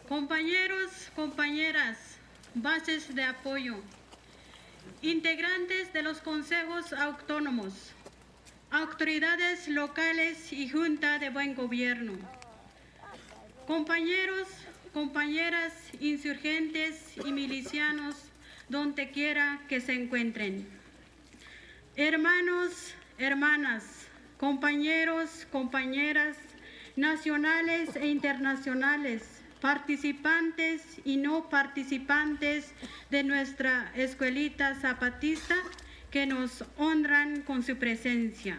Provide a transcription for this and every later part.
Compañeros, compañeras, bases de apoyo, integrantes de los consejos autónomos, autoridades locales y Junta de Buen Gobierno, compañeros, compañeras, insurgentes y milicianos, donde quiera que se encuentren. Hermanos, hermanas, compañeros, compañeras, nacionales e internacionales, participantes y no participantes de nuestra escuelita zapatista que nos honran con su presencia.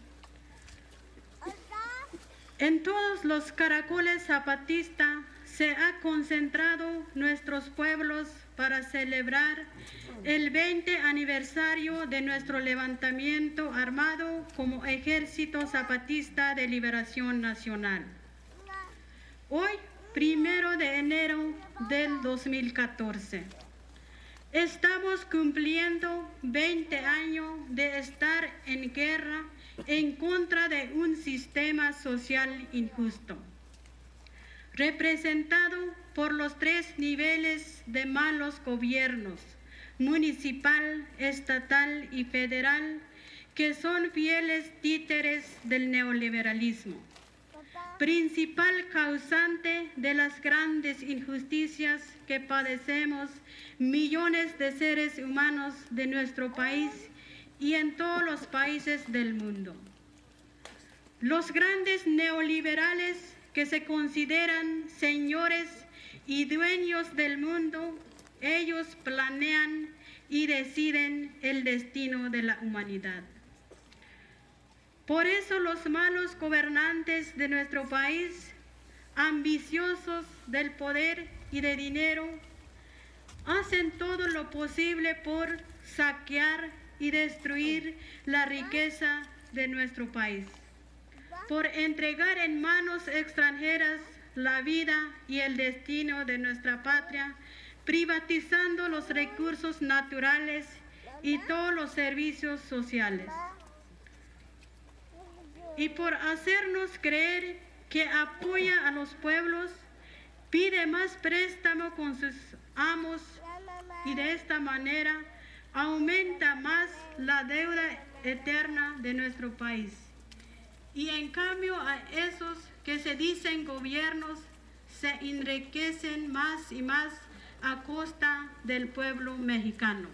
En todos los caracoles zapatistas se ha concentrado nuestros pueblos para celebrar el 20 aniversario de nuestro levantamiento armado como Ejército Zapatista de Liberación Nacional. Hoy, 1 de enero del 2014, estamos cumpliendo 20 años de estar en guerra en contra de un sistema social injusto, representado por los 3 niveles de malos gobiernos, municipal, estatal y federal, que son fieles títeres del neoliberalismo, principal causante de las grandes injusticias que padecemos millones de seres humanos de nuestro país y en todos los países del mundo. Los grandes neoliberales que se consideran señores y dueños del mundo, ellos planean y deciden el destino de la humanidad. Por eso los malos gobernantes de nuestro país, ambiciosos del poder y de dinero, hacen todo lo posible por saquear y destruir la riqueza de nuestro país, por entregar en manos extranjeras la vida y el destino de nuestra patria, privatizando los recursos naturales y todos los servicios sociales. Y por hacernos creer que apoya a los pueblos, pide más préstamo con sus amos y de esta manera aumenta más la deuda eterna de nuestro país. Y en cambio a esos que se dicen gobiernos se enriquecen más y más a costa del pueblo mexicano.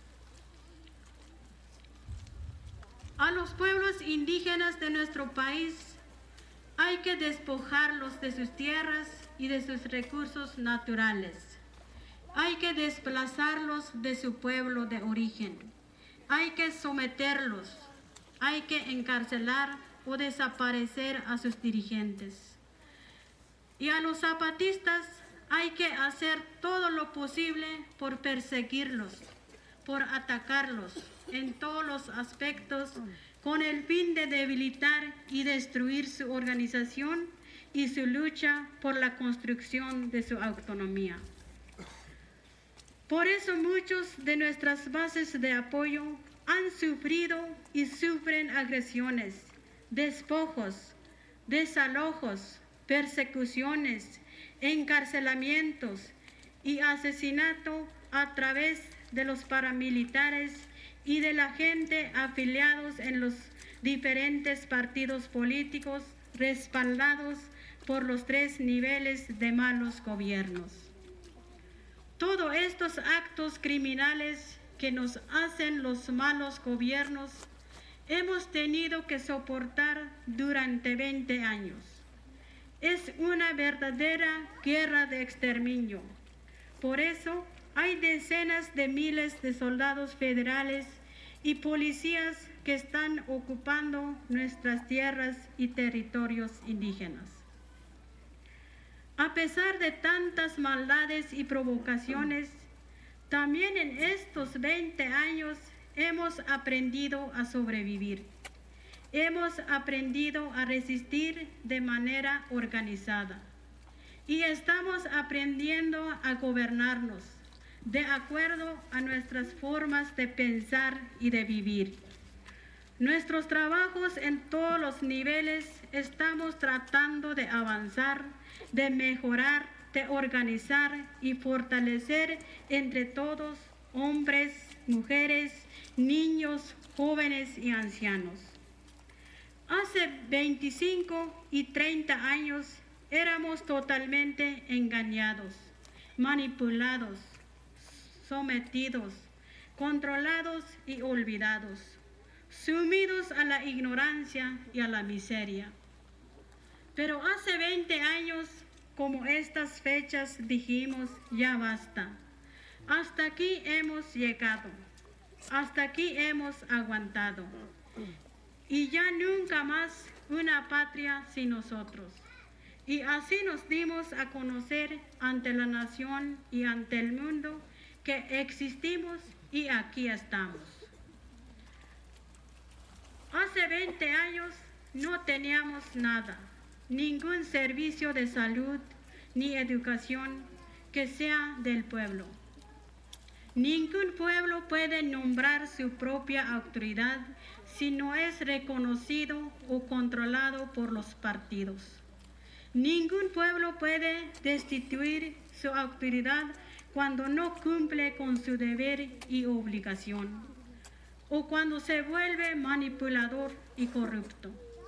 A los pueblos indígenas de nuestro país hay que despojarlos de sus tierras y de sus recursos naturales. Hay que desplazarlos de su pueblo de origen. Hay que someterlos. Hay que encarcelar o desaparecer a sus dirigentes. Y a los zapatistas hay que hacer todo lo posible por perseguirlos, por atacarlos en todos los aspectos con el fin de debilitar y destruir su organización y su lucha por la construcción de su autonomía. Por eso muchos de nuestras bases de apoyo han sufrido y sufren agresiones, despojos, desalojos, persecuciones, encarcelamientos y asesinato a través de los paramilitares y de la gente afiliados en los diferentes partidos políticos respaldados por los 3 niveles de malos gobiernos. Todos estos actos criminales que nos hacen los malos gobiernos hemos tenido que soportar durante 20 años. Es una verdadera guerra de exterminio. Por eso hay decenas de miles de soldados federales y policías que están ocupando nuestras tierras y territorios indígenas. A pesar de tantas maldades y provocaciones, también en estos 20 años hemos aprendido a sobrevivir. Hemos aprendido a resistir de manera organizada y estamos aprendiendo a gobernarnos de acuerdo a nuestras formas de pensar y de vivir. Nuestros trabajos en todos los niveles estamos tratando de avanzar, de mejorar de organizar y fortalecer entre todos, hombres, mujeres, niños, jóvenes y ancianos. Hace 25 y 30 años éramos totalmente engañados, manipulados, sometidos, controlados y olvidados, sumidos a la ignorancia y a la miseria. Pero hace 20 años, como estas fechas, dijimos, ya basta. Hasta aquí hemos llegado, hasta aquí hemos aguantado. Y ya nunca más una patria sin nosotros. Y así nos dimos a conocer ante la nación y ante el mundo que existimos y aquí estamos. Hace 20 años no teníamos nada, ningún servicio de salud ni educación que sea del pueblo. Ningún pueblo puede nombrar su propia autoridad si no es reconocido o controlado por los partidos. Ningún pueblo puede destituir su autoridad cuando no cumple con su deber y obligación, o cuando se vuelve manipulador y corrupto,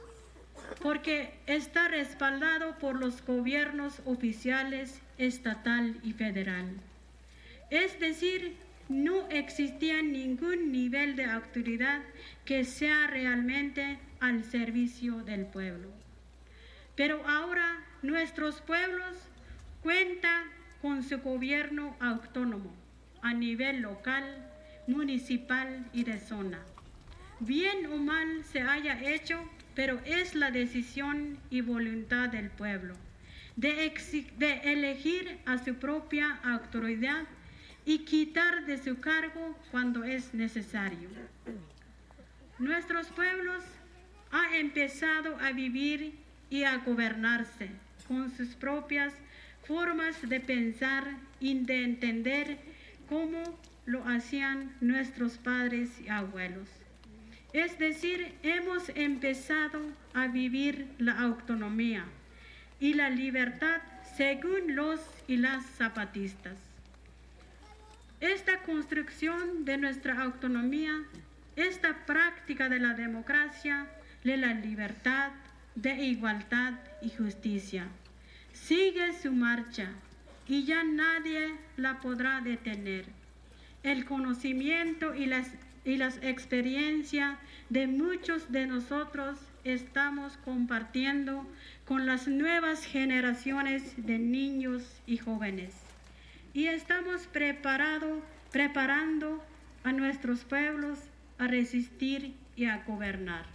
porque está respaldado por los gobiernos oficiales estatal y federal. Es decir, no existía ningún nivel de autoridad que sea realmente al servicio del pueblo. Pero ahora nuestros pueblos cuentan con su gobierno autónomo a nivel local, municipal y de zona. Bien o mal se haya hecho, pero es la decisión y voluntad del pueblo de elegir a su propia autoridad y quitar de su cargo cuando es necesario. Nuestros pueblos han empezado a vivir y a gobernarse con sus propias formas de pensar y de entender como lo hacían nuestros padres y abuelos. Es decir, hemos empezado a vivir la autonomía y la libertad según los y las zapatistas. Esta construcción de nuestra autonomía, esta práctica de la democracia, de la libertad, de igualdad y justicia, sigue su marcha y ya nadie la podrá detener. El conocimiento y las experiencias de muchos de nosotros estamos compartiendo con las nuevas generaciones de niños y jóvenes. Y estamos preparando a nuestros pueblos a resistir y a gobernar.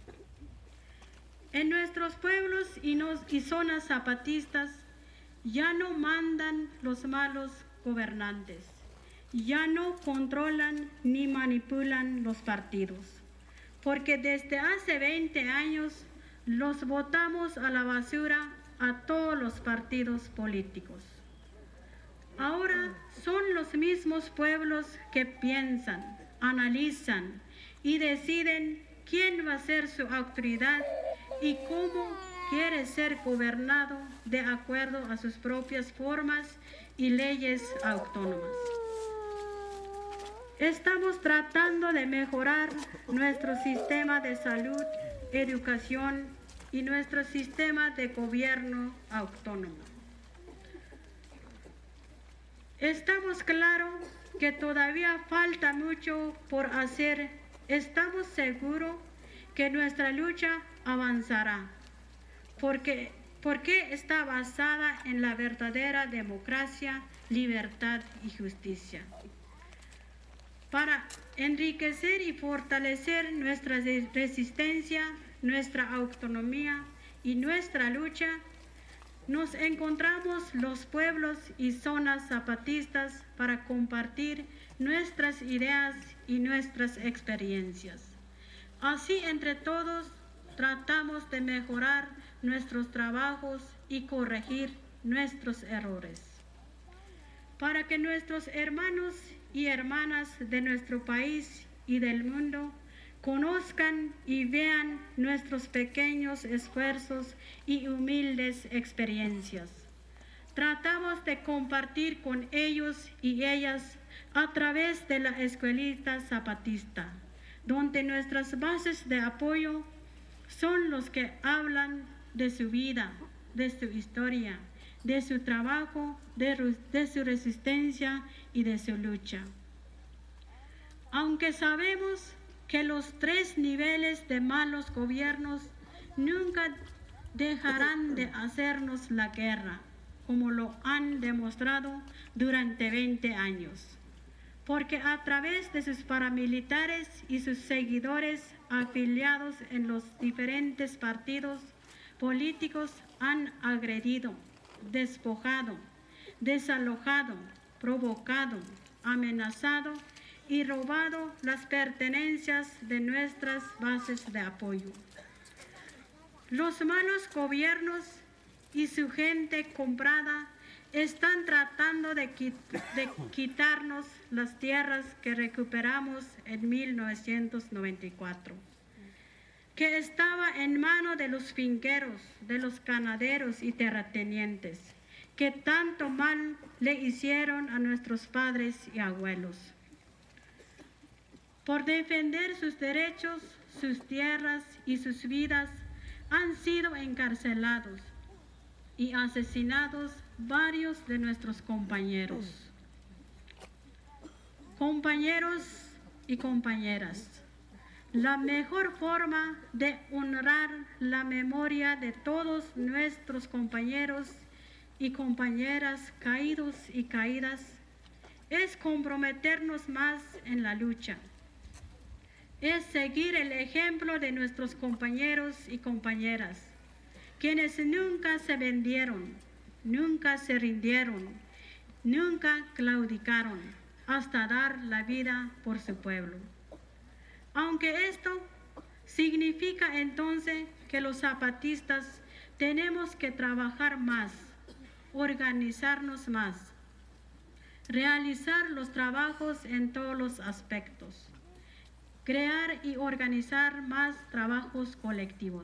En nuestros pueblos y zonas zapatistas ya no mandan los malos gobernantes, ya no controlan ni manipulan los partidos, porque desde hace 20 años los botamos a la basura a todos los partidos políticos. Ahora son los mismos pueblos que piensan, analizan y deciden quién va a ser su autoridad y cómo quiere ser gobernado de acuerdo a sus propias formas y leyes autónomas. Estamos tratando de mejorar nuestro sistema de salud, educación y nuestro sistema de gobierno autónomo. Estamos claros que todavía falta mucho por hacer. Estamos seguros que nuestra lucha avanzará, porque está basada en la verdadera democracia, libertad y justicia. Para enriquecer y fortalecer nuestra resistencia, nuestra autonomía y nuestra lucha, nos encontramos los pueblos y zonas zapatistas para compartir nuestras ideas y nuestras experiencias. Así, entre todos, tratamos de mejorar nuestros trabajos y corregir nuestros errores. Para que nuestros hermanos y hermanas de nuestro país y del mundo conozcan y vean nuestros pequeños esfuerzos y humildes experiencias. tratamos de compartir con ellos y ellas a través de la Escuelita Zapatista, donde nuestras bases de apoyo son los que hablan de su vida, de su historia, de su trabajo, de su resistencia y de su lucha. Aunque sabemos que los 3 niveles de malos gobiernos nunca dejarán de hacernos la guerra, como lo han demostrado durante 20 años, porque a través de sus paramilitares y sus seguidores afiliados en los diferentes partidos políticos han agredido, despojado, desalojado, provocado, amenazado y robado las pertenencias de nuestras bases de apoyo. Los malos gobiernos y su gente comprada están tratando de quitarnos las tierras que recuperamos en 1994, que estaba en manos de los finqueros, de los ganaderos y terratenientes, que tanto mal le hicieron a nuestros padres y abuelos. Por defender sus derechos, sus tierras y sus vidas, han sido encarcelados y asesinados varios de nuestros compañeros. Compañeros y compañeras, la mejor forma de honrar la memoria de todos nuestros compañeros y compañeras caídos y caídas es comprometernos más en la lucha. Es seguir el ejemplo de nuestros compañeros y compañeras, quienes nunca se vendieron, nunca se rindieron, nunca claudicaron hasta dar la vida por su pueblo. Aunque esto significa entonces que los zapatistas tenemos que trabajar más, organizarnos más, realizar los trabajos en todos los aspectos, crear y organizar más trabajos colectivos.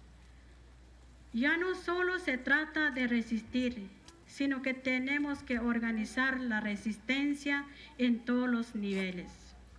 Ya no solo se trata de resistir, sino que tenemos que organizar la resistencia en todos los niveles.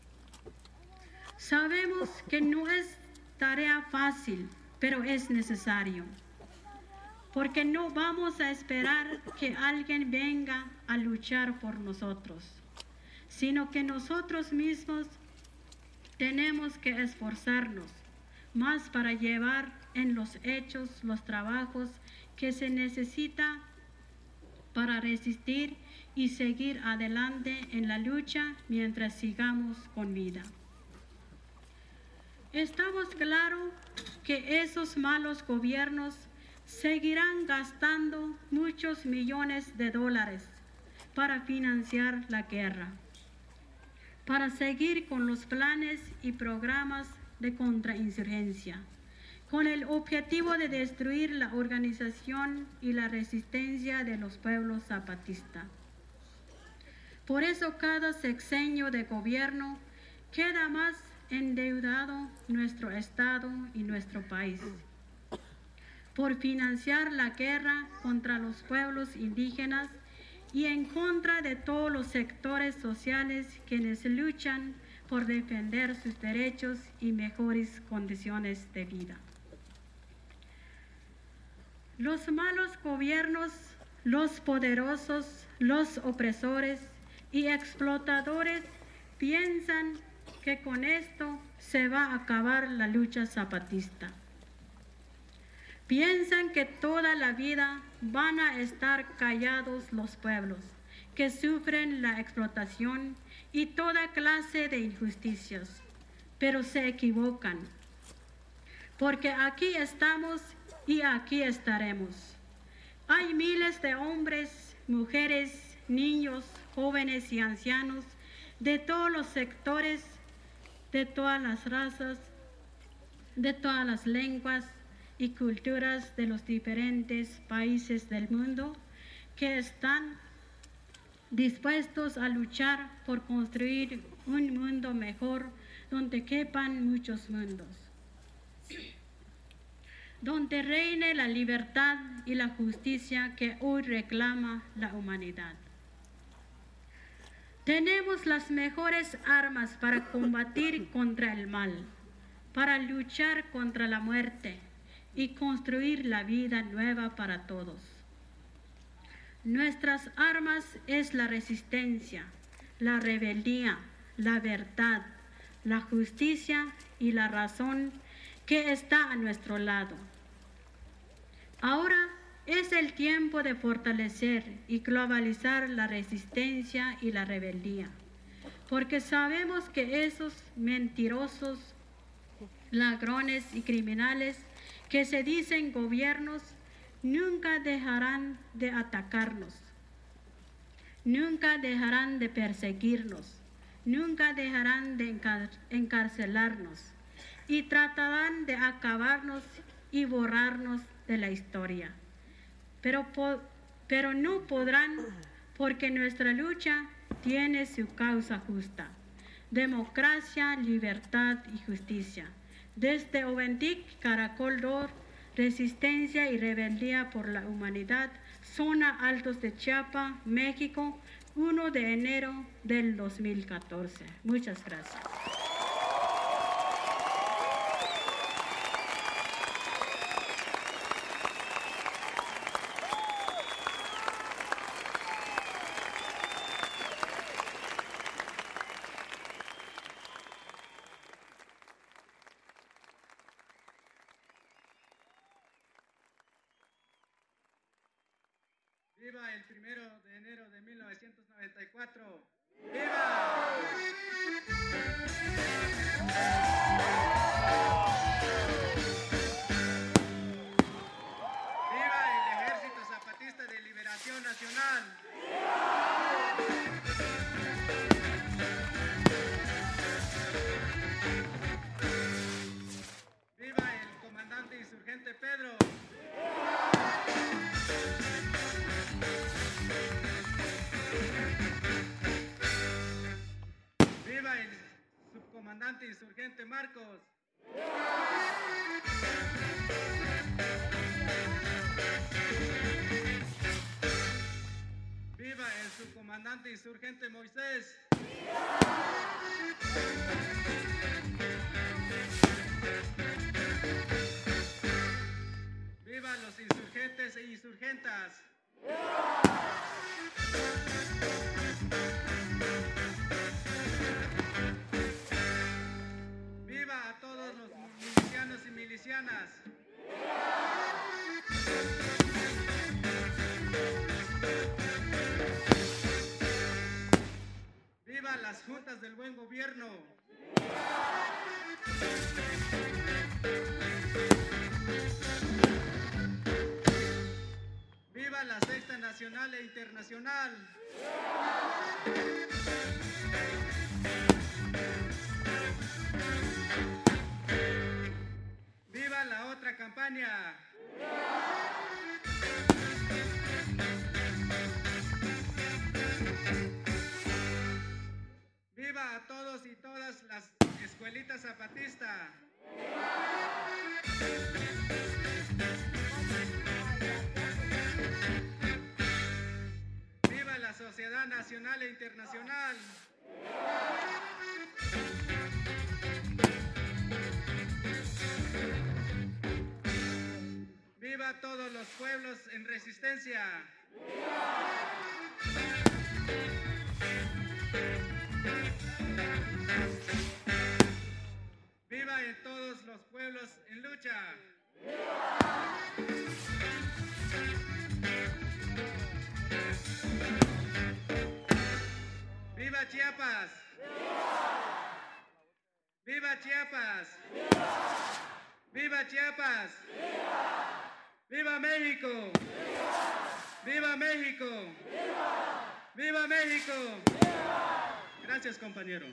Sabemos que no es tarea fácil, pero es necesario, porque no vamos a esperar que alguien venga a luchar por nosotros, sino que nosotros mismos tenemos que esforzarnos más para llevar en los hechos los trabajos que se necesita para resistir y seguir adelante en la lucha mientras sigamos con vida. Estamos claros que esos malos gobiernos seguirán gastando muchos millones de dólares para financiar la guerra, para seguir con los planes y programas de contrainsurgencia, con el objetivo de destruir la organización y la resistencia de los pueblos zapatistas. Por eso cada sexenio de gobierno queda más endeudado nuestro Estado y nuestro país, por financiar la guerra contra los pueblos indígenas y en contra de todos los sectores sociales quienes luchan por defender sus derechos y mejores condiciones de vida. Los malos gobiernos, los poderosos, los opresores y explotadores piensan que con esto se va a acabar la lucha zapatista. Piensan que toda la vida van a estar callados los pueblos que sufren la explotación y toda clase de injusticias, pero se equivocan, porque aquí estamos y aquí estaremos. Hay miles de hombres, mujeres, niños, jóvenes y ancianos de todos los sectores, de todas las razas, de todas las lenguas y culturas de los diferentes países del mundo que están dispuestos a luchar por construir un mundo mejor donde quepan muchos mundos. donde reine la libertad y la justicia que hoy reclama la humanidad. Tenemos las mejores armas para combatir contra el mal, para luchar contra la muerte y construir la vida nueva para todos. Nuestras armas es la resistencia, la rebeldía, la verdad, la justicia y la razón que está a nuestro lado. Ahora es el tiempo de fortalecer y globalizar la resistencia y la rebeldía, porque sabemos que esos mentirosos, ladrones y criminales que se dicen gobiernos nunca dejarán de atacarnos, nunca dejarán de perseguirnos, nunca dejarán de encarcelarnos y tratarán de acabarnos y borrarnos de la historia. Pero no podrán, porque nuestra lucha tiene su causa justa: democracia, libertad y justicia. Desde Oventic, Caracol Dor, Resistencia y Rebeldía por la Humanidad, Zona Altos de Chiapas, México, 1 de enero del 2014. Muchas gracias. ¡Viva el 1 de enero de 1994! ¡Viva! ¡Viva el Ejército Zapatista de Liberación Nacional! ¡Viva el comandante insurgente Pedro! ¡Viva el subcomandante insurgente Marcos! ¡Viva el subcomandante insurgente Moisés! ¡Viva los insurgentes e insurgentas! ¡Viva a todos los milicianos y milicianas! ¡Viva las juntas del buen gobierno! ¡Viva la Sexta Nacional e Internacional! ¡Viva la otra campaña! ¡Viva a todos y todas las escuelitas zapatistas! ¡Viva la Sociedad Nacional e Internacional! ¡Viva todos los pueblos en resistencia! ¡Viva en todos los pueblos en lucha! ¡Viva Chiapas! ¡Viva Chiapas! ¡Viva Chiapas! ¡Viva México! ¡Viva México! ¡Viva México! Gracias, compañero.